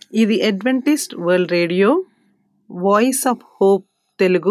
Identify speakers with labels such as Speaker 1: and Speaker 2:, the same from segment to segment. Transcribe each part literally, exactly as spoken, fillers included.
Speaker 1: ఇది Adventist World Radio Voice of Hope Telugu.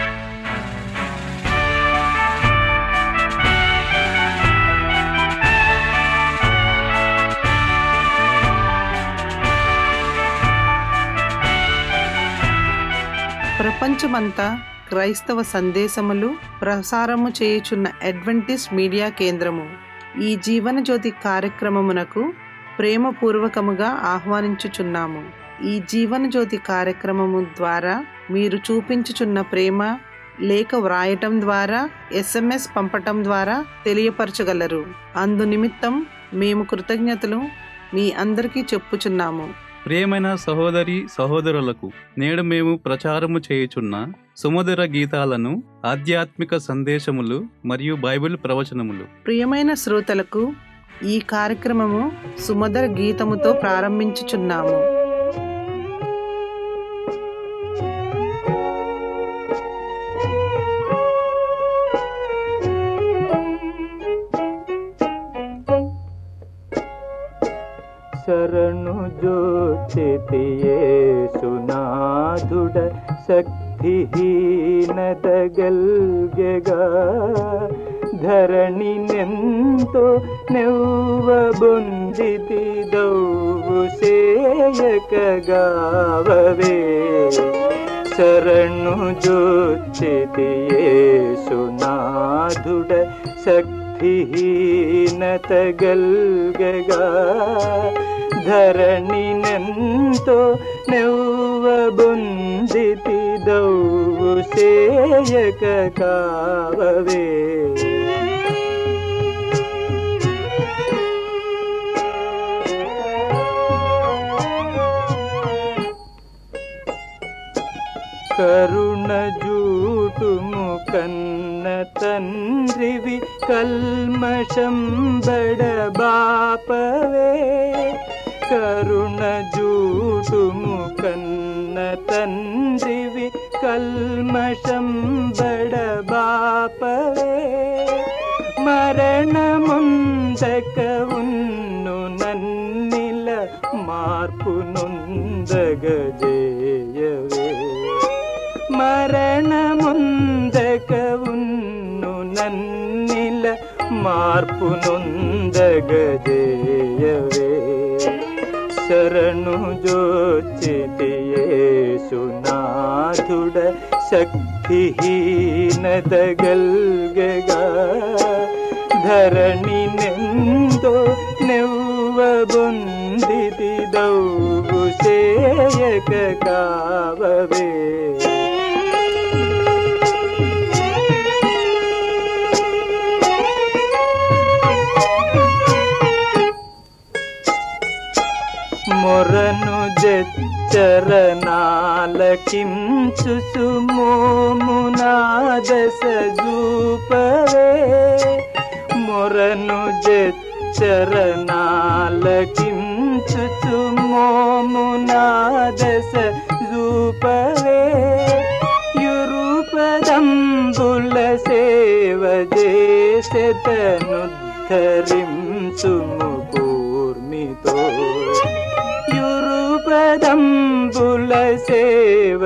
Speaker 1: ప్రపంచమంతా క్రైస్తవ సందేశములు ప్రసారము చేయుచున్న అడ్వెంటిస్ట్ మీడియా కేంద్రము ఈ జీవనజ్యోతి కార్యక్రమమునకు ప్రేమపూర్వకముగా ఆహ్వానించుచున్నాము. ఈ జీవనజ్యోతి కార్యక్రమము ద్వారా మీరు చూపించుచున్న ప్రేమ లేఖ వ్రాయటం ద్వారా, ఎస్ఎంఎస్ పంపటం ద్వారా తెలియపరచగలరు. అందు నిమిత్తం మేము కృతజ్ఞతలు మీ అందరికీ చెప్పుచున్నాము.
Speaker 2: ప్రియమైన సహోదరి సహోదరులకు, నేడు మేము ప్రచారము చేయుచున్న సుమధుర గీతాలను, ఆధ్యాత్మిక సందేశములు మరియు బైబిల్ ప్రవచనములు
Speaker 1: ప్రియమైన శ్రోతలకు ఈ కార్యక్రమము సుమధుర గీతముతో ప్రారంభించుచున్నాము.
Speaker 3: శరణు జోచితి యేసునాథుడ శక్తిహీనతగల్గెగా ధరణి నెంతో నెవ్వబొందితి దౌవు సేయకగావవే. శరణు జోచితి యేసునాథుడ శక్తిహీనతగల్గెగా ధరణి నెంతో నెవ్వబొందితి దౌవు సేయక కావవే. కరుణ జూటుము కన్న తండ్రివి కల్మషం బడబాపవే. కరుణ జూటుము కన్న తండ్రివి కల్మషం బడబాపవే. మరణముందక ఉన్ను నన్నిల మార్పు నొందగజేయవే. మరణముందక ఉన్ను నన్నిల మార్పు నొందగజేయవే. శరణు జోచితి యేసునాథుడ శక్తిహీనతగల్గెగా ధరణి నెంతో నెవ్వబొందితి దౌవు సేయక కావవే. మొరను జచ్చరణాలకించుచు మోమునాదశ జూపవే. మొరను జచ్చరణాలకించుచు మోమునాదశ జూపవే. యురుపదంబుల సేవ చేసెతనుద్ధరించుము కూర్మితో. యురుపదంబుల సేవ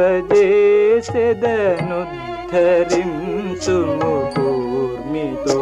Speaker 3: చేసెదనుద్ధరించుము కూర్మితో.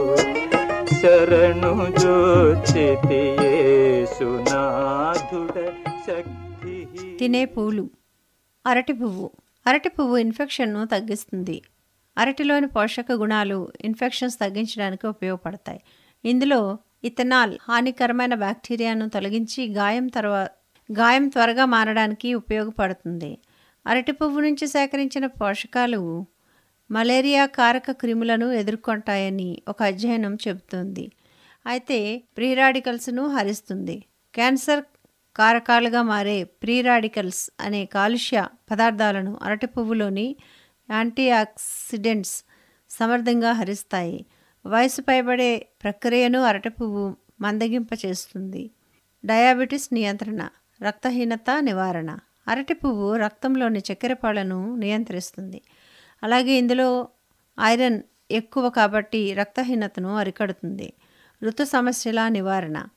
Speaker 3: శరణు జోచితి యేసునాథుడ శక్తి.
Speaker 4: తినే పూలు. అరటి పువ్వు. అరటి పువ్వు ఇన్ఫెక్షన్ను తగ్గిస్తుంది. అరటిలోని పోషక గుణాలు ఇన్ఫెక్షన్స్ తగ్గించడానికి ఉపయోగపడతాయి. ఇందులో ఇథనాల్ హానికరమైన బ్యాక్టీరియాను తొలగించి గాయం తర్వా గాయం త్వరగా మారడానికి ఉపయోగపడుతుంది. అరటి పువ్వు నుంచి సేకరించిన పోషకాలు మలేరియా కారక క్రిములను ఎదుర్కొంటాయని ఒక అధ్యయనం చెబుతుంది. అయితే ప్రీ రాడికల్స్ను హరిస్తుంది. క్యాన్సర్ కారకాలుగా మారే ప్రీ రాడికల్స్ అనే కాలుష్య పదార్థాలను అరటి పువ్వులోని యాంటీ ఆక్సిడెంట్స్ సమర్థంగా హరిస్తాయి. వయసు పైబడే ప్రక్రియను అరటి పువ్వు మందగింపచేస్తుంది. డయాబెటిస్ నియంత్రణ, రక్తహీనత నివారణ. అరటి పువ్వు రక్తంలోని చక్కెర పాలను నియంత్రిస్తుంది. అలాగే ఇందులో ఐరన్ ఎక్కువ కాబట్టి రక్తహీనతను అరికడుతుంది. ఋతు సమస్యల నివారణ.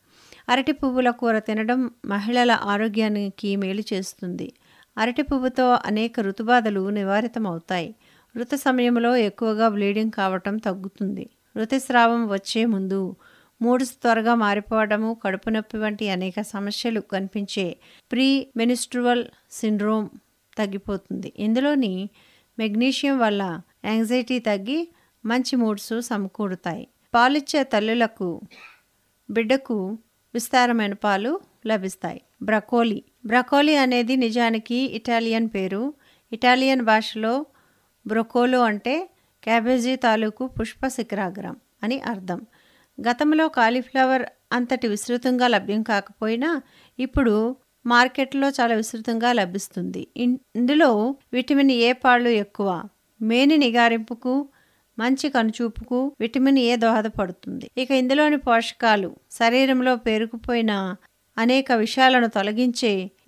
Speaker 4: అరటి పువ్వుల కూర తినడం మహిళల ఆరోగ్యానికి మేలు చేస్తుంది. అరటి పువ్వుతో అనేక ఋతుబాధలు నివారితమవుతాయి. ఋతు సమయంలో ఎక్కువగా బ్లీడింగ్ కావటం తగ్గుతుంది. ఋతుస్రావం వచ్చే ముందు మూడ్స్ త్వరగా మారిపోవడము, కడుపు నొప్పి వంటి అనేక సమస్యలు కనిపించే ప్రీ మెనిస్ట్రువల్ సిండ్రోమ్ తగ్గిపోతుంది. ఇందులోని మెగ్నీషియం వల్ల యాంగ్జైటీ తగ్గి మంచి మూడ్స్ సమకూరుతాయి. పాలిచ్చే తల్లులకు బిడ్డకు విస్తారమైన పాలు లభిస్తాయి. బ్రకోలీ బ్రకోలీ అనేది నిజానికి ఇటాలియన్ పేరు. ఇటాలియన్ భాషలో బ్రొకోలో అంటే క్యాబేజీ తాలూకు పుష్ప శిఖరాగ్రం అని అర్థం. గతంలో కాలీఫ్లవర్ అంతటి విస్తృతంగా లభ్యం కాకపోయినా ఇప్పుడు మార్కెట్లో చాలా విస్తృతంగా లభిస్తుంది. ఇందులో విటమిన్ ఏ పాళ్ళు ఎక్కువ. మేని నిగారింపుకు, మంచి కనుచూపుకు విటమిన్ ఏ దోహదపడుతుంది. ఇక ఇందులోని పోషకాలు శరీరంలో పేరుకుపోయిన అనేక విషయాలను తొలగించే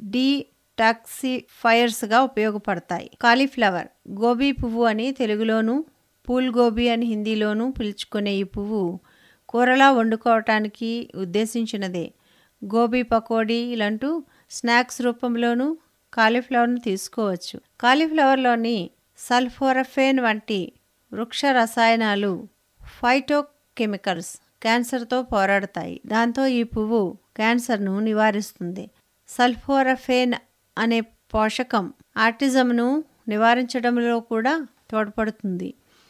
Speaker 4: డీటాక్సిఫైయర్స్గా ఉపయోగపడతాయి. కాలీఫ్లవర్ గోబీ పువ్వు అని తెలుగులోను, పూల్ గోబీ అని హిందీలోనూ పిలుచుకునే ఈ పువ్వు కూరలా వండుకోవటానికి ఉద్దేశించినదే. గోబీ పకోడీలంటూ స్నాక్స్ రూపంలోనూ కాలీఫ్లవర్ను తీసుకోవచ్చు. కాలీఫ్లవర్లోని సల్ఫోరఫేన్ వంటి వృక్ష రసాయనాలు ఫైటోకెమికల్స్ క్యాన్సర్తో పోరాడతాయి. దాంతో ఈ పువ్వు క్యాన్సర్ను నివారిస్తుంది. సల్ఫోరఫేన్ అనే పోషకం ఆటిజంను నివారించడంలో కూడా తోడ్పడుతుంది.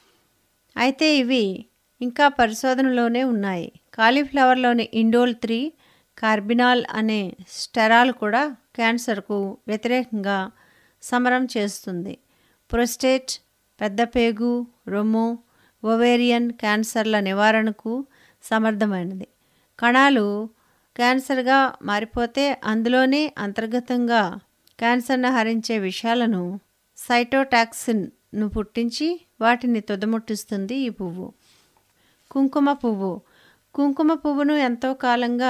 Speaker 4: అయితే ఇవి ఇంకా పరిశోధనలోనే ఉన్నాయి. కాలీఫ్లవర్లోని ఇండోల్ త్రీ కార్బినాల్ అనే స్టెరాల్ కూడా క్యాన్సర్కు వ్యతిరేకంగా సమరం చేస్తుంది. ప్రోస్టేట్, పెద్దపేగు, రొమ్ము, ఓవేరియన్ క్యాన్సర్ల నివారణకు సమర్థమైనది. కణాలు క్యాన్సర్గా మారిపోతే అందులోనే అంతర్గతంగా క్యాన్సర్ను హరించే విషయాలను సైటోటాక్సిన్ను పుట్టించి వాటిని తుదముట్టిస్తుంది ఈ పువ్వు. కుంకుమ పువ్వు కుంకుమ పువ్వును ఎంతో కాలంగా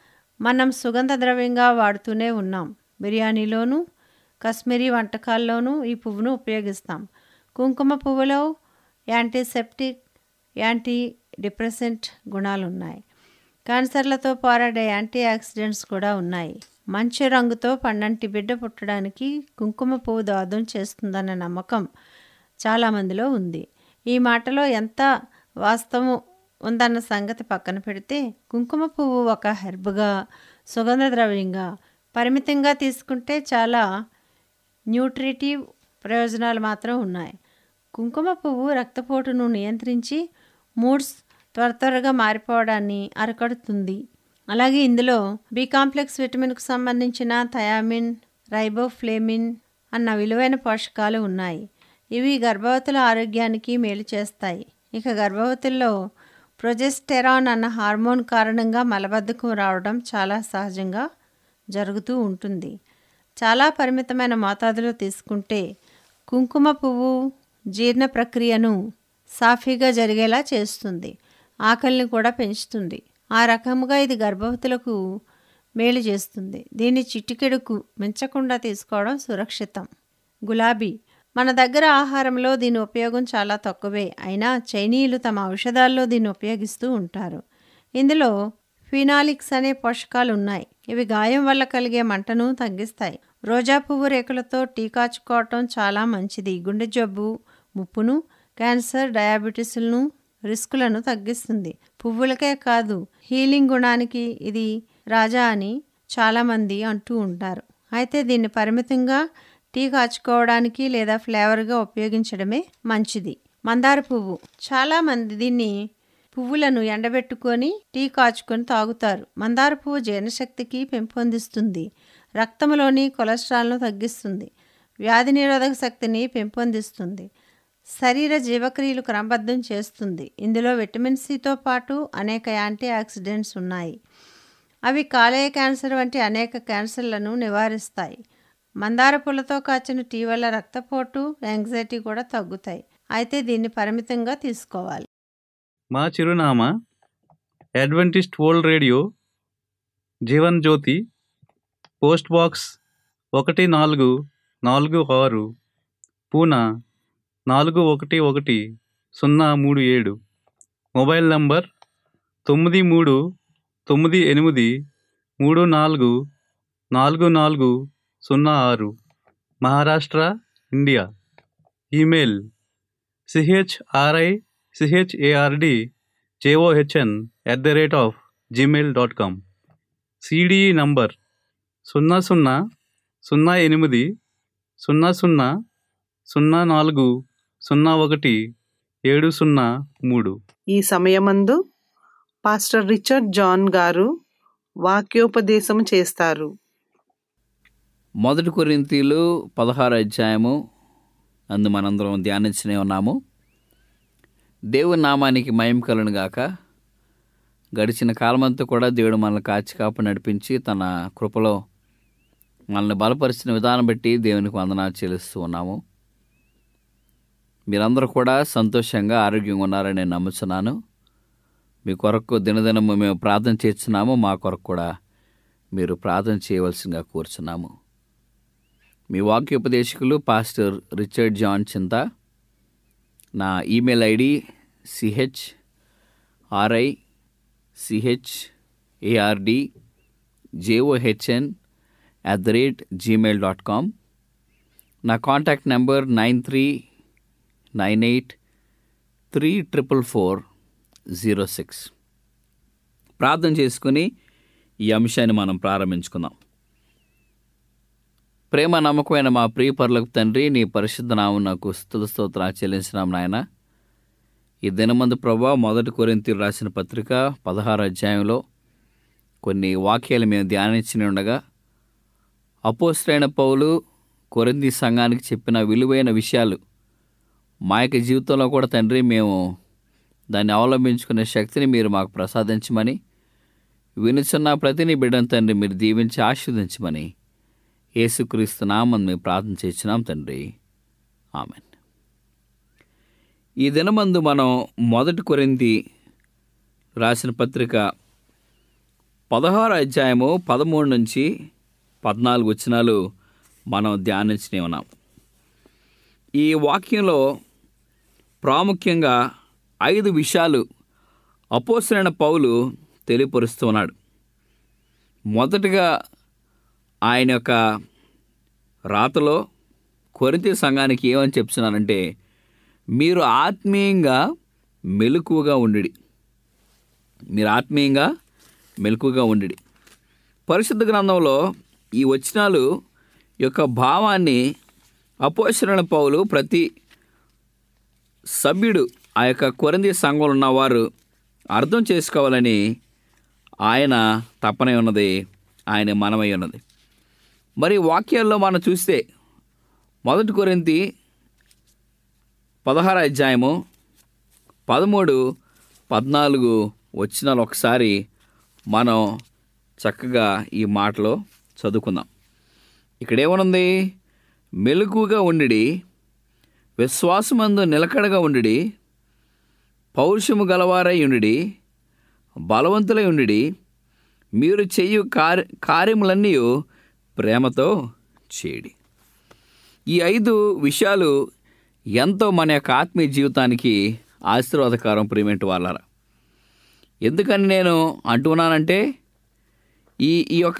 Speaker 4: మనం సుగంధ ద్రవ్యంగా వాడుతూనే ఉన్నాం. బిర్యానీలోనూ కాశ్మీరీ వంటకాల్లోనూ ఈ పువ్వును ఉపయోగిస్తాం. కుంకుమ పువ్వులో యాంటీసెప్టిక్, యాంటీ డిప్రెసెంట్ గుణాలు ఉన్నాయి. క్యాన్సర్లతో పోరాడే యాంటీ ఆక్సిడెంట్స్ కూడా ఉన్నాయి. మంచి రంగుతో పండంటి బిడ్డ పుట్టడానికి కుంకుమ పువ్వు దోహదం చేస్తుందన్న నమ్మకం చాలామందిలో ఉంది. ఈ మాటలో ఎంత వాస్తవం ఉందన్న సంగతి పక్కన పెడితే కుంకుమ పువ్వు ఒక హెర్బ్గా, సుగంధ ద్రవ్యంగా పరిమితంగా తీసుకుంటే చాలా న్యూట్రిటివ్ ప్రయోజనాలు మాత్రం ఉన్నాయి. కుంకుమ పువ్వు రక్తపోటును నియంత్రించి మూడ్స్ త్వర త్వరగా మారిపోవడాన్ని అరికడుతుంది. అలాగే ఇందులో బి కాంప్లెక్స్ విటమిన్కు సంబంధించిన థయామిన్, రైబోఫ్లేమిన్ అన్న విలువైన పోషకాలు ఉన్నాయి. ఇవి గర్భవతుల ఆరోగ్యానికి మేలు చేస్తాయి. ఇక గర్భవతుల్లో ప్రొజెస్టెరాన్ అన్న హార్మోన్ కారణంగా మలబద్ధకం రావడం చాలా సహజంగా జరుగుతూ ఉంటుంది. చాలా పరిమితమైన మోతాదులో తీసుకుంటే కుంకుమ పువ్వు జీర్ణ ప్రక్రియను సాఫీగా జరిగేలా చేస్తుంది. ఆకలిని కూడా పెంచుతుంది. ఆ రకముగా ఇది గర్భవతులకు మేలు చేస్తుంది. దీన్ని చిటికెడుకు మించకుండా తీసుకోవడం సురక్షితం. గులాబీ మన దగ్గర ఆహారంలో దీని ఉపయోగం చాలా తక్కువే. అయినా చైనీయులు తమ ఔషధాల్లో దీన్ని ఉపయోగిస్తూ ఉంటారు. ఇందులో ఫినాలిక్స్ అనే పోషకాలు ఉన్నాయి. ఇవి గాయం వల్ల కలిగే మంటను తగ్గిస్తాయి. రోజా పువ్వు రేకులతో టీ కాచుకోవటం చాలా మంచిది. గుండె జబ్బు ముప్పును, క్యాన్సర్, డయాబెటీస్లను రిస్కులను తగ్గిస్తుంది. పువ్వులకే కాదు, హీలింగ్ గుణానికి ఇది రాజా అని చాలామంది అంటూ ఉంటారు. అయితే దీన్ని పరిమితంగా టీ కాచుకోవడానికి లేదా ఫ్లేవర్గా ఉపయోగించడమే మంచిది. మందార పువ్వు చాలామంది దీన్ని పువ్వులను ఎండబెట్టుకొని టీ కాచుకొని తాగుతారు. మందార పువ్వు జీర్ణశక్తికి పెంపొందిస్తుంది. రక్తంలోని కొలెస్ట్రాల్ను తగ్గిస్తుంది. వ్యాధి నిరోధక శక్తిని పెంపొందిస్తుంది. శరీర జీవక్రియలు క్రమబద్ధం చేస్తుంది. ఇందులో విటమిన్ సితో పాటు అనేక యాంటీ ఆక్సిడెంట్స్ ఉన్నాయి. అవి కాలేయ క్యాన్సర్ వంటి అనేక క్యాన్సర్లను నివారిస్తాయి. మందార పూలతో కాచిన టీ వల్ల రక్తపోటు, యాంగ్జైటీ కూడా తగ్గుతాయి. అయితే దీన్ని పరిమితంగా తీసుకోవాలి.
Speaker 2: మా చిరునామా Adventist World Radio, Jeevan Jyothi, post box ఒకటి నాలుగు నాలుగు ఆరు, పూనా నాలుగు ఒకటి ఒకటి సున్నా మూడు ఏడు. మొబైల్ నంబర్ తొమ్మిది మూడు తొమ్మిది ఎనిమిది మూడు నాలుగు నాలుగు నాలుగు సున్నా ఆరు, Maharashtra, India. Email CHRI CHARD JOHN at the rate of Gmail dot com. CDE number సున్నా సున్నా సున్నా ఎనిమిది సున్నా సున్నా సున్నా నాలుగు సున్నా ఒకటి ఏడు సున్నా మూడు.
Speaker 1: ఈ సమయమందు పాస్టర్ రిచర్డ్ జాన్ గారు వాక్యోపదేశం చేస్తారు.
Speaker 5: మొదటి కొరింథీలు పదహారు అధ్యాయము అందు మనందరం ధ్యానించనే ఉన్నాము. దేవుని నామానికి మహిమ కలుగును గాక. గడిచిన కాలమంతా కూడా దేవుడు మనల్ని కాచి కాపు నడిపించి తన కృపలో మనల్ని బలపరిచిన విధానం బట్టి దేవునికి వందనాలు చెల్లిస్తూ ఉన్నాము. మీరందరూ కూడా సంతోషంగా ఆరోగ్యంగా ఉన్నారని నేను నమ్ముతున్నాను. మీ కొరకు దినదినము మేము ప్రార్థన చేస్తున్నాము. మా కొరకు కూడా మీరు ప్రార్థన చేయవలసిందిగా కోరుచున్నాము. మీ వాక్యోపదేశకులు పాస్టర్ రిచర్డ్ జాన్ చింత. నా email ID CH RI CH ARD JOHN at the rate Gmail dot com. నా contact number nine three nine eight three triple four zero six. ప్రార్థన చేసుకుని ఈ అంశాన్ని మనం ప్రారంభించుకుందాం. ప్రేమ నమ్మకమైన మా ప్రియ పరలోక తండ్రి, నీ పరిశుద్ధ నామం నాకు స్తుతి స్తోత్రాలు చెల్లించినాం నాయన. ఈ దినమందు ప్రభువా, మొదటి కొరింథీయులు రాసిన పత్రిక పదహారు అధ్యాయంలో కొన్ని వాక్యాలు మేము ధ్యానించి ఉండగా అపోస్తలుడైన పౌలు కొరింథీ సంఘానికి చెప్పిన విలువైన విషయాలు మా యొక్క జీవితంలో కూడా తండ్రి మేము దాన్ని అవలంబించుకునే శక్తిని మీరు మాకు ప్రసాదించమని, వినుచున్న ప్రతి నీ బిడ్డను తండ్రి మీరు దీవించి ఆశీర్వదించమని యేసుక్రీస్తు నామమున మేము ప్రార్థన చేస్తున్నాం తండ్రి, ఆమెన్. ఈ దినమందు మనం మొదటి కొరింథీ రాసిన పత్రిక పదహారు అధ్యాయము పదమూడు నుంచి పద్నాలుగు వచనాలు మనం ధ్యానించనే ఉన్నాం. ఈ వాక్యంలో ప్రాముఖ్యంగా ఐదు విషయాలు అపోస్తలుడైన పౌలు తెలియపరుస్తూ ఉన్నాడు. మొదటగా ఆయన యొక్క రాతలో కొరింథీ సంఘానికి ఏమని చెప్తున్నానంటే, మీరు ఆత్మీయంగా మెలకువగా ఉండిడి. మీరు ఆత్మీయంగా మెలకువగా ఉండిడి. పరిశుద్ధ గ్రంథంలో ఈ వచనాలు యొక్క భావాన్ని అపోస్తలుడైన పౌలు ప్రతి సభ్యుడు ఆ యొక్క కొరింథీ సంఘంలో ఉన్నవారు అర్థం చేసుకోవాలని ఆయన తపనే ఉన్నది, ఆయన మనమై ఉన్నది. మరి వాక్యాల్లో మనం చూస్తే మొదటి కొరింథీ పదహారు అధ్యాయము పదమూడు పద్నాలుగు వచనాలు ఒకసారి మనం చక్కగా ఈ మాటలో చదువుకుందాం. ఇక్కడేమనుంది? మెలకువగా ఉండిడి, విశ్వాసమందు నిలకడగా ఉండిడి, పౌరుషము గలవారై ఉండిడి, బలవంతులై ఉండిడి, మీరు చేయు కార్య కార్యములన్నీ ప్రేమతో చేయడి. ఈ ఐదు విషయాలు ఎంతో మన యొక్క ఆత్మీయ జీవితానికి ఆశీర్వాదకరం ప్రియమైన వాళ్ళారా. ఎందుకని నేను అంటున్నానంటే, ఈ ఈ యొక్క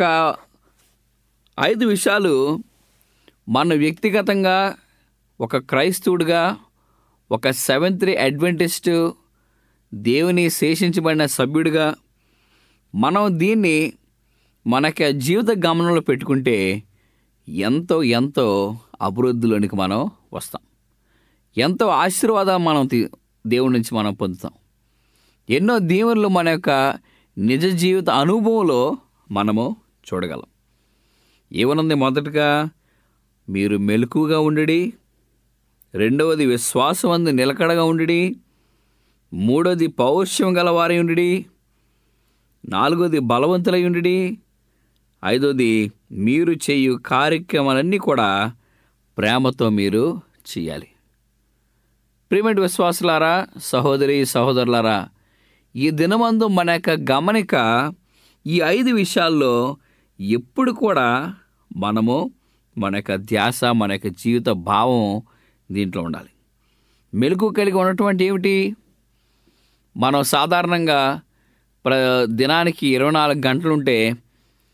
Speaker 5: ఐదు విషయాలు మన వ్యక్తిగతంగా ఒక క్రైస్తవుడిగా, ఒక సెవెంత్ డే అడ్వెంటిస్ట్ దేవుని శేషించబడిన సభ్యుడిగా మనం దీన్ని మనకి జీవిత గమనంలో పెట్టుకుంటే ఎంతో ఎంతో అభివృద్ధిలోనికి మనం వస్తాం. ఎంతో ఆశీర్వాదం మనం దేవుడి నుంచి మనం పొందుతాం. ఎన్నో దీవెనలు మన యొక్క నిజ జీవిత అనుభవంలో మనము చూడగలం. ఏమనుంది? మొదటగా మీరు మెలకువగా ఉండిడి, రెండవది విశ్వాసమందు నిలకడగా ఉండిడి, మూడవది పౌరుషం గలవారై ఉండిడి, నాలుగవది బలవంతులై ఉండిడి, ఐదవది మీరు చేయు కార్యక్రమాలన్నీ కూడా ప్రేమతో మీరు చేయాలి. ప్రియమైన విశ్వాసులారా, సహోదరి సహోదరులారా, ఈ దినమందు మన యొక్క గమనిక ఈ ఐదు విషయాల్లో ఎప్పుడు కూడా మనము మన యొక్క ధ్యాస, మన యొక్క జీవిత భావం దీంట్లో ఉండాలి. మెలకు కలిగి ఉన్నటువంటి ఏమిటి? మనం సాధారణంగా ప్ర దినానికి ఇరవై నాలుగు గంటలుంటే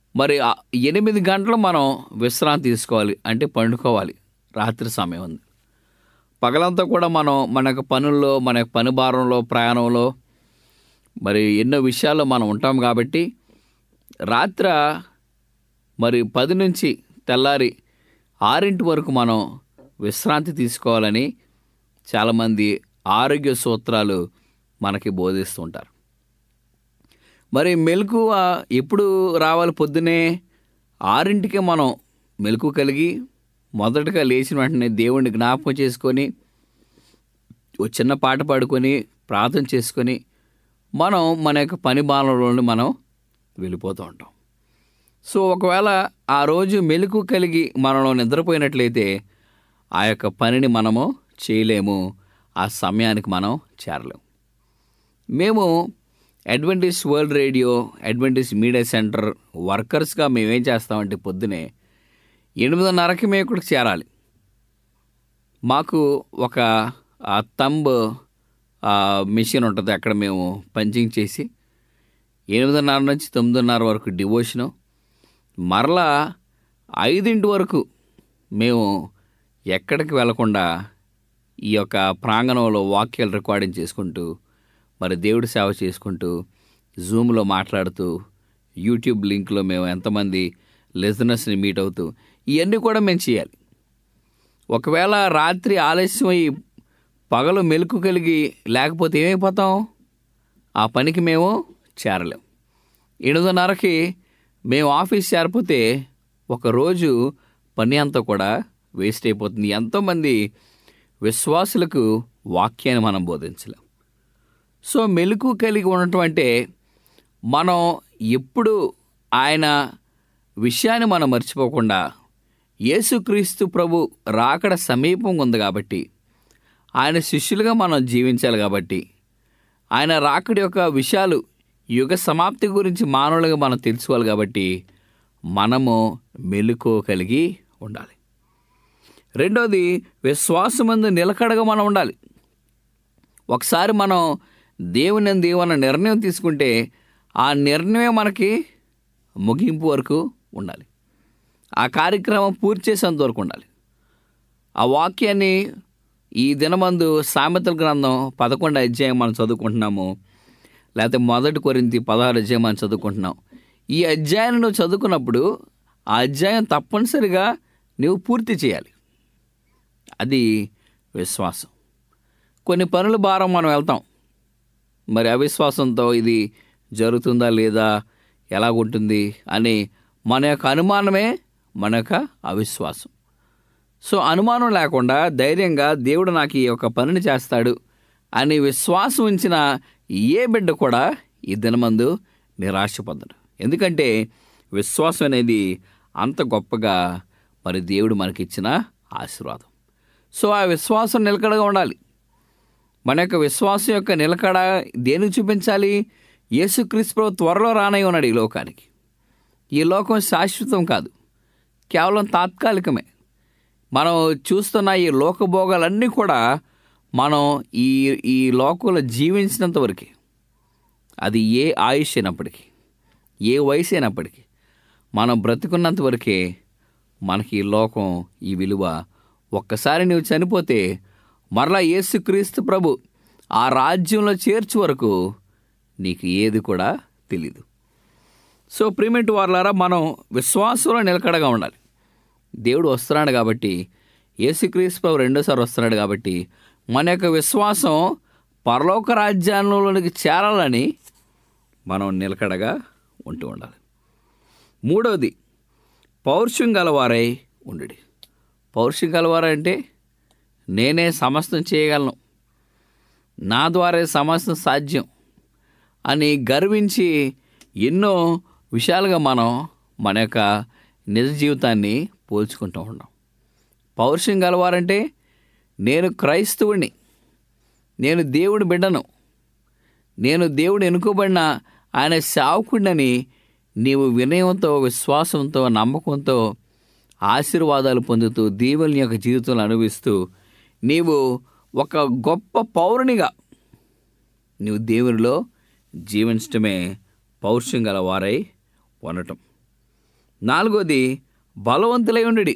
Speaker 5: మరి ఆ ఎనిమిది గంటలు మనం విశ్రాంతి తీసుకోవాలి, అంటే పండుకోవాలి. రాత్రి సమయం ఉంది. పగలంతా కూడా మనం మన యొక్క పనుల్లో, మన యొక్క పని భారంలో, ప్రయాణంలో, మరి ఎన్నో విషయాల్లో మనం ఉంటాం కాబట్టి రాత్ర మరి పది నుంచి తెల్లారి ఆరింటి వరకు మనం విశ్రాంతి తీసుకోవాలని చాలామంది ఆరోగ్య సూత్రాలు మనకి బోధిస్తూ ఉంటారు. మరి మెలకువ ఎప్పుడు రావాలి? పొద్దునే ఆరింటికే మనం మెలకువ కలిగి మొదటగా లేచిన వెంటనే దేవుణ్ణి జ్ఞాపకం చేసుకొని ఓ చిన్న పాట పాడుకొని ప్రార్థన చేసుకొని మనం మన యొక్క పని భారంలోని మనం వెళ్ళిపోతూ ఉంటాం. సో ఒకవేళ ఆ రోజు మెలకువ కలిగి మనలో నిద్రపోయినట్లయితే ఆ యొక్క పనిని మనము చేయలేము, ఆ సమయానికి మనం చేరలేము. మేము Adventist World Radio, Adventist Media Centre వర్కర్స్గా మేమేం చేస్తామంటే పొద్దునే ఎనిమిదిన్నరకి మేము ఇక్కడికి చేరాలి. మాకు ఒక తంబ్ మిషన్ ఉంటుంది, అక్కడ మేము పంచింగ్ చేసి ఎనిమిదిన్నర నుంచి తొమ్మిదిన్నర వరకు డివోషను, మరలా ఐదింటి వరకు మేము ఎక్కడికి వెళ్లకుండా ఈ యొక్క ప్రాంగణంలో వాక్యాలు రికార్డింగ్ చేసుకుంటూ, మరి దేవుడి సేవ చేసుకుంటూ, జూమ్లో మాట్లాడుతూ, యూట్యూబ్ లింక్లో మేము ఎంతమంది లిజనర్స్ని మీట్ అవుతూ ఇవన్నీ కూడా మేము చేయాలి. ఒకవేళ రాత్రి ఆలస్యమై పగలు మెలకు కలిగి లేకపోతే ఏమైపోతాం? ఆ పనికి మేము చేరలేం. ఎనిమిదిన్నరకి మేము ఆఫీస్ చేరిపోతే ఒకరోజు పని అంతా కూడా వేస్ట్ అయిపోతుంది. ఎంతోమంది విశ్వాసులకు వాక్యాన్ని మనం బోధించలేం. సో మెలకు కలిగి ఉండటం అంటే మనం ఎప్పుడు ఆయన విషయాన్ని మనం మర్చిపోకుండా, యేసుక్రీస్తు ప్రభు రాకడ సమీపంగా ఉంది కాబట్టి ఆయన శిష్యులుగా మనం జీవించాలి కాబట్టి, ఆయన రాకడి యొక్క విషయాలు యుగ సమాప్తి గురించి మానవులుగా మనం తెలుసుకోవాలి కాబట్టి మనము మెలకువ కలిగి ఉండాలి. రెండోది, విశ్వాసమందు నిలకడగా మనం ఉండాలి. ఒకసారి మనం దేవుని దేవుని నిర్ణయం తీసుకుంటే ఆ నిర్ణయం మనకి ముగింపు వరకు ఉండాలి. ఆ కార్యక్రమం పూర్తి చేసేంత వరకు ఉండాలి. ఆ వాక్యాన్ని ఈ దినమందు సామెతల గ్రంథం పదకొండు అధ్యాయం మనం చదువుకుంటున్నాము, లేకపోతే మొదటి కొరింథీ పదహారు అధ్యాయం మనం చదువుకుంటున్నాం. ఈ అధ్యాయాన్ని నువ్వు చదువుకున్నప్పుడు ఆ అధ్యాయం తప్పనిసరిగా నువ్వు పూర్తి చేయాలి. అది విశ్వాసం. కొన్ని పనుల భారం మనం వెళ్తాం, మరి అవిశ్వాసంతో ఇది జరుగుతుందా లేదా, ఎలాగుంటుంది అని మన యొక్క అనుమానమే మన యొక్క అవిశ్వాసం. సో అనుమానం లేకుండా ధైర్యంగా దేవుడు నాకు ఈ యొక్క పనిని చేస్తాడు అని విశ్వాసం ఉంచిన ఏ బిడ్డ కూడా ఈ దినమందు నిరాశ పొందడు. ఎందుకంటే విశ్వాసం అనేది అంత గొప్పగా మరి దేవుడు మనకిచ్చిన ఆశీర్వాదం. సో ఆ విశ్వాసం నిలకడగా ఉండాలి. మన యొక్క విశ్వాసం యొక్క నిలకడ దేనికి చూపించాలి? యేసుక్రీస్తు ప్రభు త్వరలో రానై ఉన్నాడు ఈ లోకానికి. ఈ లోకం శాశ్వతం కాదు, కేవలం తాత్కాలికమే. మనం చూస్తున్న ఈ లోకభోగాలన్నీ కూడా మనం ఈ ఈ లోకంలో జీవించినంత వరకు, అది ఏ ఆయుష్ అయినప్పటికీ, ఏ వయసు అయినప్పటికీ, మనం బ్రతుకున్నంత వరకే మనకి ఈ లోకం, ఈ విలువ. ఒక్కసారి నువ్వు చనిపోతే మరలా యేసుక్రీస్తు ప్రభు ఆ రాజ్యంలో చేర్చు వరకు నీకు ఏది కూడా తెలీదు. సో ప్రియమైన వారలారా, మనం విశ్వాసంలో నిలకడగా ఉండాలి. దేవుడు వస్తున్నాడు కాబట్టి, యేసుక్రీస్తు ప్రభు రెండోసారి వస్తున్నాడు కాబట్టి మన యొక్క విశ్వాసం పరలోక రాజ్యంలోనికి చేరాలని మనం నిలకడగా ఉంటూ ఉండాలి. మూడవది, పౌరుషం గలవారై ఉండుడి. పౌరుషం గలవారంటే నేనే సమస్తం చేయగలను, నా ద్వారా సమస్తం సాధ్యం అని గర్వించి ఎన్నో విషయాలుగా మనం మన యొక్క నిజ జీవితాన్ని పోల్చుకుంటూ ఉన్నాం. పౌరుషం గలవారంటే నేను క్రైస్తవుడిని, నేను దేవుడి బిడ్డను, నేను దేవుడు ఎన్నుకోబడిన ఆయన సేవకుడినని నీవు వినయంతో, విశ్వాసంతో, నమ్మకంతో ఆశీర్వాదాలు పొందుతూ దేవుని యొక్క జీవితంలో అనుభవిస్తూ నీవు ఒక గొప్ప పౌరునిగా నీవు దేవునిలో జీవించటమే పౌరుషం గల వారై ఉండటం. నాలుగోది బలవంతులై ఉండి,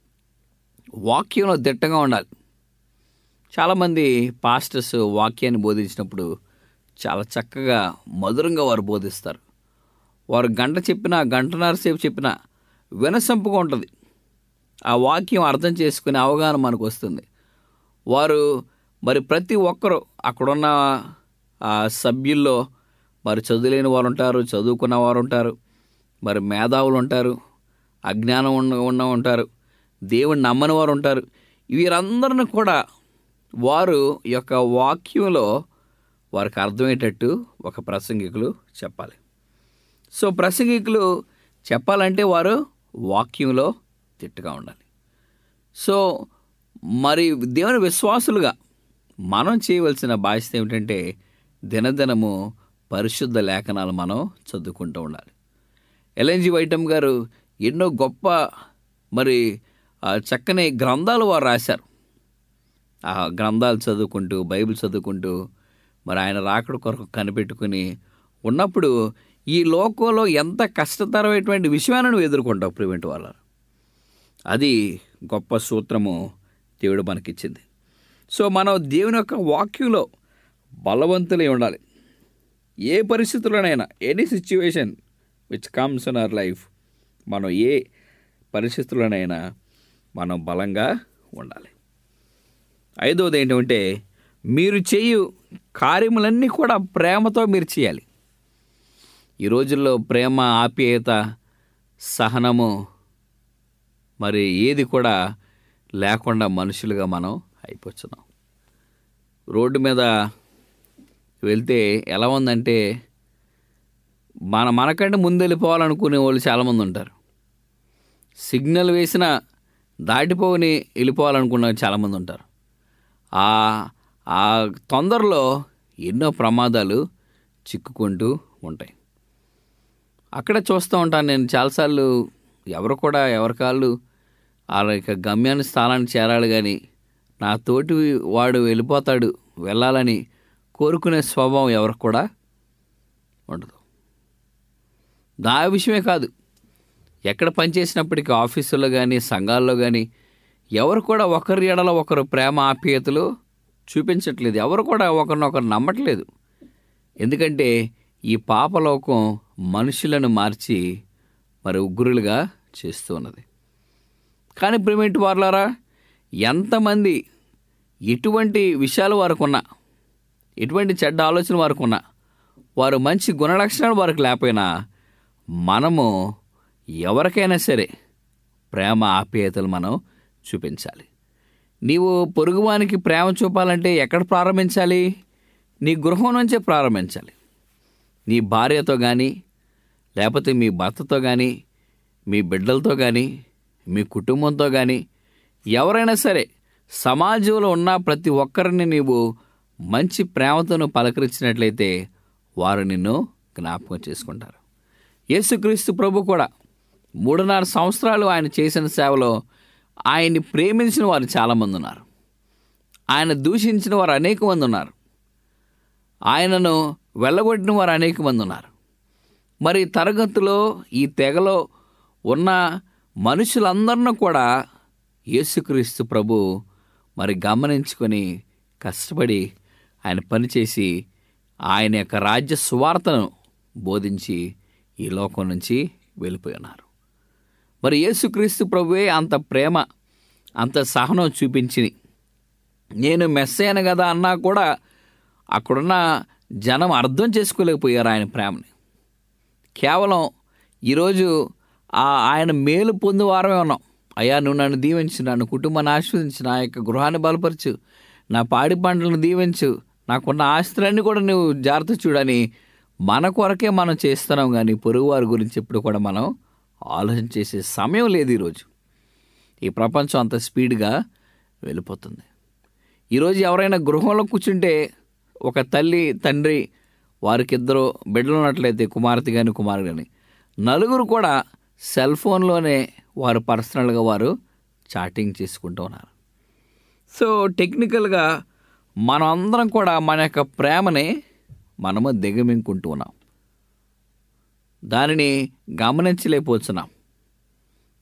Speaker 5: వాక్యంలో దిట్టంగా ఉండాలి. చాలామంది పాస్టర్స్ వాక్యాన్ని బోధించినప్పుడు చాలా చక్కగా మధురంగా వారు బోధిస్తారు. వారు గంట చెప్పినా గంటన్నర సేపు చెప్పినా వినసొంపుగా ఉంటుంది. ఆ వాక్యం అర్థం చేసుకునే అవగాహన మనకు వస్తుంది. వారు మరి ప్రతి ఒక్కరూ అక్కడున్న ఆ సభ్యుల్లో మరి చదువులేని వారు ఉంటారు, చదువుకున్న వారు ఉంటారు, మరి మేధావులు ఉంటారు, అజ్ఞానం ఉన్న ఉన్న ఉంటారు, దేవుని నమ్మని వారు ఉంటారు. వీరందరిని కూడా వారు యొక్క వాక్యంలో వారికి అర్థమయ్యేటట్టు ఒక ప్రసంగికులు చెప్పాలి. సో ప్రసంగికులు చెప్పాలంటే వారు వాక్యంలో తిట్టుగా ఉండాలి. సో మరి దేవుని విశ్వాసులుగా మనం చేయవలసిన బాధ్యత ఏమిటంటే దినదినము పరిశుద్ధ లేఖనాలు మనం చదువుకుంటూ ఉండాలి. ఎల్ఎన్జి వైటమ్ గారు ఎన్నో గొప్ప మరి చక్కని గ్రంథాలు వారు రాశారు. ఆ గ్రంథాలు చదువుకుంటూ బైబిల్ చదువుకుంటూ మరి ఆయన రాకడ కొరకు కనిపెట్టుకుని ఉన్నప్పుడు ఈ లోకంలో ఎంత కష్టతరమైనటువంటి విషయాన్ని నువ్వు ఎదుర్కొంటావు ప్రివెంట్ వాళ్ళ. అది గొప్ప సూత్రము దేవుడు మనకిచ్చింది. సో మనం దేవుని యొక్క వాక్యంలో బలవంతులై ఉండాలి. ఏ పరిస్థితుల్లోనైనా any situation which comes in our life, మనం ఏ పరిస్థితుల్లోనైనా మనం బలంగా ఉండాలి. ఐదవది ఏంటంటే మీరు చేయు కార్యములన్నీ కూడా ప్రేమతో మీరు చేయాలి. ఈ రోజుల్లో ప్రేమ, ఆప్యాయత, సహనము మరి ఏది కూడా లేకుండా మనుషులుగా మనం అయిపోతున్నాం. రోడ్డు మీద వెళ్తే ఎలా ఉందంటే మన మనకంటే ముందు వెళ్ళిపోవాలనుకునే వాళ్ళు చాలామంది ఉంటారు. సిగ్నల్ వేసినా దాటిపోని వెళ్ళిపోవాలనుకున్న చాలామంది ఉంటారు. ఆ ఆ తొందరలో ఎన్నో ప్రమాదాలు చిక్కుకుంటూ ఉంటాయి. అక్కడ చూస్తూ ఉంటాను నేను చాలాసార్లు. ఎవరు కూడా ఎవరి కాళ్ళు ఆ యొక్క గమ్యాన్ని స్థానాన్ని చేరాలి, కానీ నా తోటి వాడు వెళ్ళిపోతాడు వెళ్ళాలని కోరుకునే స్వభావం ఎవరికి కూడా ఉండదు. నా విషయమే కాదు, ఎక్కడ పనిచేసినప్పటికీ ఆఫీసుల్లో కానీ సంఘాల్లో కానీ ఎవరు కూడా ఒకరి ఎడల ఒకరు ప్రేమ ఆప్యాయతలు చూపించట్లేదు. ఎవరు కూడా ఒకరినొకరు నమ్మట్లేదు. ఎందుకంటే ఈ పాపలోకం మనుషులను మార్చి మరి ఉగ్రులుగా చేస్తూ ఉన్నది. కానీ ప్రిమిట్ వార్లారా, ఎంతమంది ఎటువంటి విషయాలు వారికి ఉన్నా, ఎటువంటి చెడ్డ ఆలోచన వారికి ఉన్నా, వారు మంచి గుణలక్షణాలు వారికి లేకపోయినా మనము ఎవరికైనా సరే ప్రేమ ఆప్యాయతలు మనం చూపించాలి. నీవు పొరుగువానికి ప్రేమ చూపాలంటే ఎక్కడ ప్రారంభించాలి? నీ గృహం నుంచే ప్రారంభించాలి. నీ భార్యతో కానీ, లేకపోతే మీ భర్తతో కానీ, మీ బిడ్డలతో కానీ, మీ కుటుంబంతో కానీ, ఎవరైనా సరే సమాజంలో ఉన్న ప్రతి ఒక్కరిని నీవు మంచి ప్రేమతో పలకరించినట్లయితే వారు నిన్ను జ్ఞాపకం చేసుకుంటారు. యేసుక్రీస్తు ప్రభు కూడా మూడున్నర సంవత్సరాలు ఆయన చేసిన సేవలో ఆయన్ని ప్రేమించిన వారు చాలామంది ఉన్నారు. ఆయన దూషించిన వారు అనేక మంది ఉన్నారు. ఆయనను వెళ్ళగొట్టిన వారు అనేక మంది ఉన్నారు. మరి తరగతిలో ఈ తెగలో ఉన్న మనుషులందరినీ కూడా యేసుక్రీస్తు ప్రభు మరి గమనించుకొని కష్టపడి ఆయన పనిచేసి ఆయన యొక్క రాజ్య సువార్తను బోధించి ఈ లోకం నుంచి వెళ్ళిపోయి ఉన్నారు. మరి యేసుక్రీస్తు ప్రభువే అంత ప్రేమ, అంత సహనం చూపించి నేను మెస్సయ్యను కదా అన్నా కూడా అక్కడున్న జనం అర్థం చేసుకోలేకపోయారు ఆయన ప్రేమని. కేవలం ఈరోజు ఆ ఆయన మేలు పొందు వారమే ఉన్నాం. అయ్యా నువ్వు నన్ను దీవించు, నన్ను కుటుంబాన్ని ఆశీర్వదించు, నా యొక్క గృహాన్ని బలపరచు, నా పాడి పంటలను దీవించు, నాకున్న ఆస్తులన్నీ కూడా నువ్వు జాగ్రత్త చూడని మన కొరకే మనం చేస్తున్నాం. కానీ పొరుగు వారి గురించి ఎప్పుడు కూడా మనం ఆలోచన చేసే సమయం లేదు. ఈరోజు ఈ ప్రపంచం అంత స్పీడ్గా వెళ్ళిపోతుంది. ఈరోజు ఎవరైనా గృహంలో కూర్చుంటే ఒక తల్లి తండ్రి వారికి ఇద్దరు బిడ్డలు ఉన్నట్లయితే కుమార్తె కానీ కుమారుడు కానీ నలుగురు కూడా సెల్ ఫోన్లోనే వారు పర్సనల్గా వారు చాటింగ్ చేసుకుంటూ ఉన్నారు. సో టెక్నికల్గా మనం అందరం కూడా మన యొక్క ప్రేమని మనము దిగమింగుకుంటూ ఉన్నాం. దానిని గమనించలేకపోతున్నాం.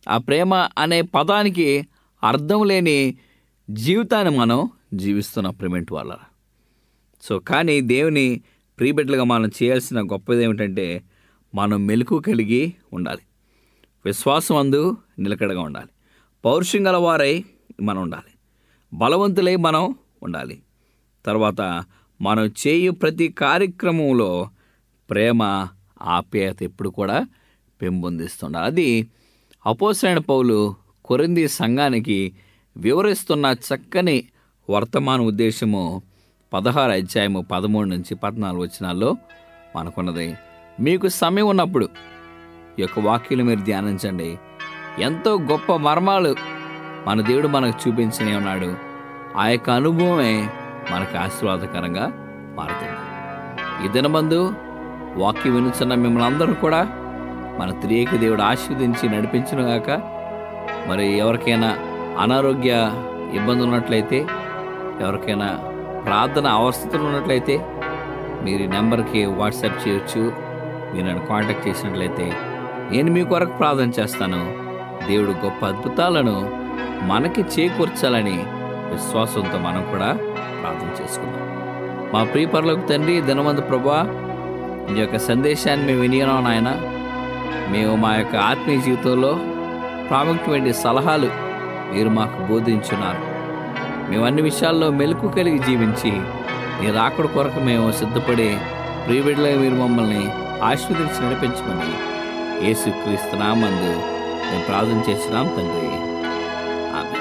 Speaker 5: ఆ ప్రేమ అనే పదానికి అర్థం లేని జీవితాన్ని మనం జీవిస్తున్నాం ప్రేమేంటి వాళ్ళ. సో కానీ దేవుని ప్రియబిడ్డలుగా మనం చేయాల్సిన గొప్పది ఏమిటంటే మనం మెలకు కలిగి ఉండాలి, విశ్వాసం అందు నిలకడగా ఉండాలి, పౌరుషం గల వారై మనం ఉండాలి, బలవంతులై మనం ఉండాలి. తర్వాత మనం చేయు ప్రతి కార్యక్రమంలో ప్రేమ ఆప్యాయత ఎప్పుడు కూడా పెంపొందిస్తుండాలి. అది అపోస్తలుడైన పౌలు కొరింథీ సంఘానికి వివరిస్తున్న చక్కని వర్తమాన ఉద్దేశము పదహారు అధ్యాయము పదమూడు నుంచి పద్నాలుగు వచనాల్లో మనకున్నది. మీకు సమయం ఉన్నప్పుడు ఈ యొక్క వాక్యాలు మీరు ధ్యానించండి. ఎంతో గొప్ప మర్మాలు మన దేవుడు మనకు చూపించనే ఉన్నాడు. ఆ యొక్క అనుభవమే మనకు ఆశీర్వాదకరంగా మారుతుంది. ఈ దినమందు వాక్యం వినుచున్న మిమ్మల్ని అందరూ కూడా మన త్రియేక దేవుడు ఆశీర్వదించి నడిపించునుగాక. మరి ఎవరికైనా అనారోగ్య ఇబ్బందులు ఉన్నట్లయితే, ఎవరికైనా ప్రార్థన అవస్థలు ఉన్నట్లయితే మీరు ఈ నెంబర్కి వాట్సాప్ చేయొచ్చు. మీరు నన్ను కాంటాక్ట్ చేసినట్లయితే నేను మీ కొరకు ప్రార్థన చేస్తాను. దేవుడు గొప్ప అద్భుతాలను మనకి చేకూర్చాలని విశ్వాసంతో మనం కూడా ప్రార్థన చేసుకుందాం. మా ప్రియ పరలోక తండ్రి, దినమందు ప్రభువా, ఈ యొక్క సందేశాన్ని మేము వినియోగం నాయన, మేము మా యొక్క ఆత్మీయ జీవితంలో ప్రాముఖ్యమైన సలహాలు మీరు మాకు బోధించున్నారు. మేము అన్ని విషయాల్లో మెలకు కలిగి జీవించి మీ రాకడ కొరకు మేము సిద్ధపడి ప్రియబిడ్డలుగా మీరు మమ్మల్ని ఆశీర్వదించి నడిపించమని యేసుక్రీస్తు నామందు మేము ప్రార్థన చేస్తున్నాం తండ్రి. ఆమేన్.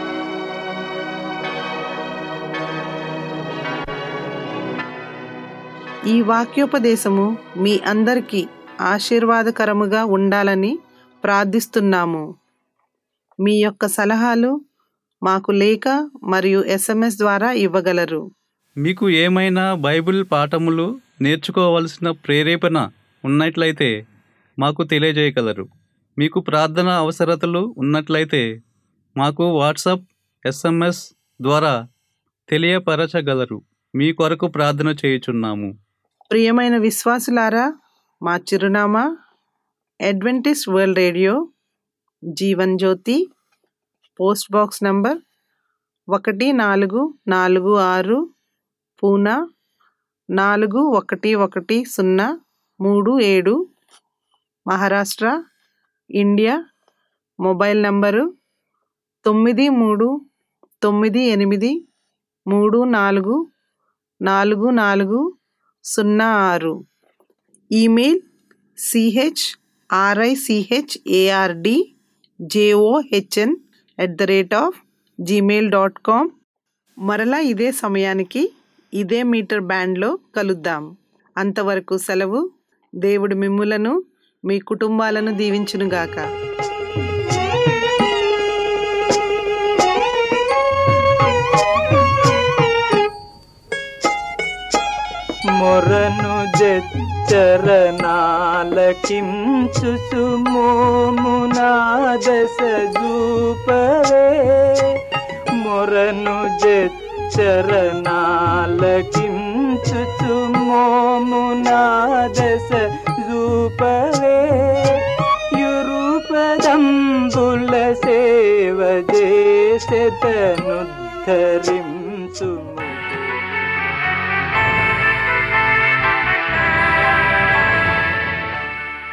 Speaker 1: ఈ వాక్యోపదేశము మీ అందరికీ ఆశీర్వాదకరముగా ఉండాలని ప్రార్థిస్తున్నాము. మీ యొక్క సలహాలు మాకు లేఖ మరియు ఎస్ఎంఎస్ ద్వారా ఇవ్వగలరు.
Speaker 2: మీకు ఏమైనా బైబిల్ పాఠములు నేర్చుకోవలసిన ప్రేరేపణ ఉన్నట్లయితే మాకు తెలియజేయగలరు. మీకు ప్రార్థన అవసరతలు ఉన్నట్లయితే మాకు వాట్సాప్, ఎస్ఎంఎస్ ద్వారా తెలియపరచగలరు. మీ కొరకు ప్రార్థన చేయుచున్నాము.
Speaker 1: ప్రియమైన విశ్వాసులారా, మా చిరునామా Adventist World Radio, Jeevan Jyothi, post box number ఒకటి నాలుగు నాలుగు ఆరు, పూనా నాలుగు ఒకటి ఒకటి సున్నా మూడు ఏడు, మహారాష్ట్ర, ఇండియా. మొబైల్ నంబరు తొమ్మిది మూడు తొమ్మిది ఎనిమిది మూడు నాలుగు నాలుగు నాలుగు సున్నా ఆరు. Email CH RICH ARD JOHN at the rate of Gmail dot com. మరలా ఇదే సమయానికి ఇదే మీటర్ బ్యాండ్లో కలుద్దాం. అంతవరకు సెలవు. దేవుడు మిమ్ములను మీ కుటుంబాలను దీవించునుగాక.
Speaker 3: మొరను జచ్చరనాలకించు సుమోమునాదశ జూపవే. మొరను జచ్చరనాలకించు సుమోమునాదశ జూపవే. యురుపదంబుల సేవ చేసెతనుద్ధరిం